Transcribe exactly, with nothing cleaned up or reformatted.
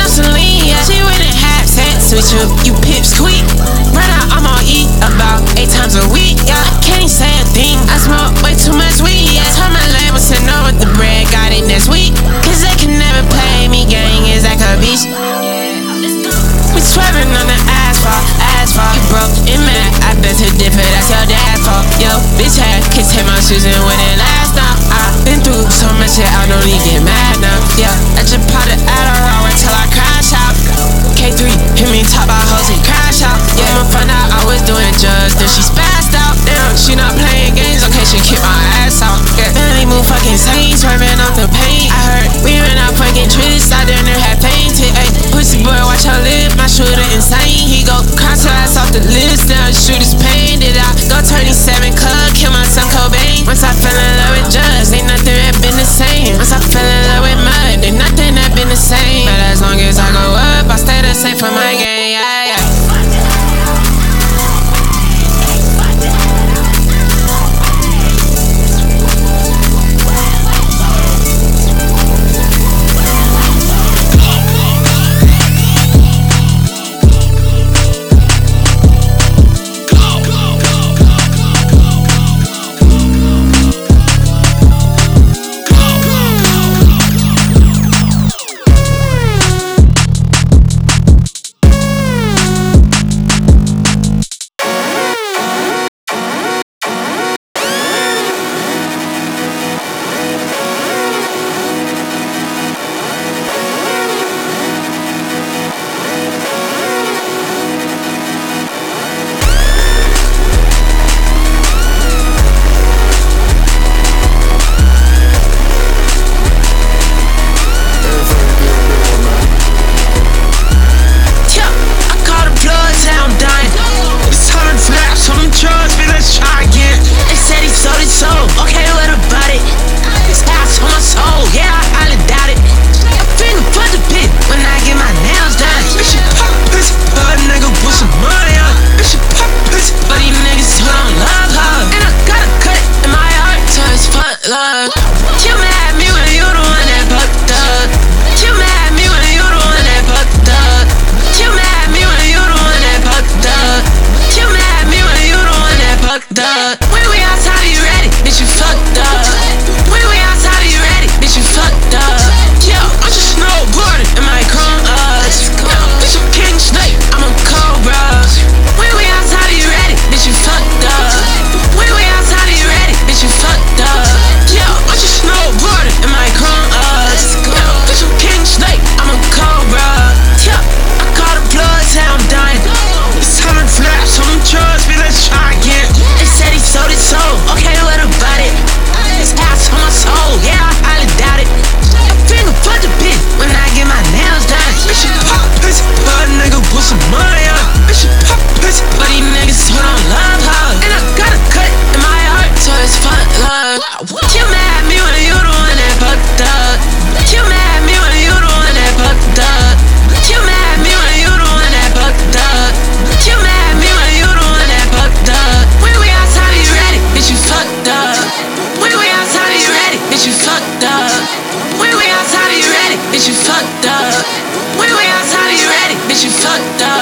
on Celine, yeah. She went and had sex with you, you pips quick. Run out, I'm on E about eight times a week, yeah. Can't say a thing, I smoke way too much weed, yeah. Told my label to know what the bread got it next week. Cause they can never play me, gang is like a beast. We swerving on the asphalt, asphalt. You broke and mad, I bet to dip it, that's your dad's fault. Yo, bitch had kids take my shoes and when it last now. I've been through so much shit, I don't even get mad now. Yeah, I just popped it Adderall until I crash out. K three hit me top by hoes and crash out. Yeah, I'ma find out I was doing drugs, then she spazzed out. Damn, she not playing games, okay, she kick my ass out. Yeah, Bentley move fucking sane, swerving off the paint. I heard we ran out fucking tricks, I done there had fainted. Ayy, pussy boy, watch your lip, my shooter insane. He go cross her ass off the list, now the shooter's pained it out. Go twenty-seven club, kill my son Cobain. Once I fell in love with drugs, ain't nothing that been the same. Once I fell in love with mud, ain't nothing that been the same. But as long as I go up, I stay the same for my game, yeah, yeah. Bitch, you fucked up. When we outside, are you ready? Bitch, you fucked up.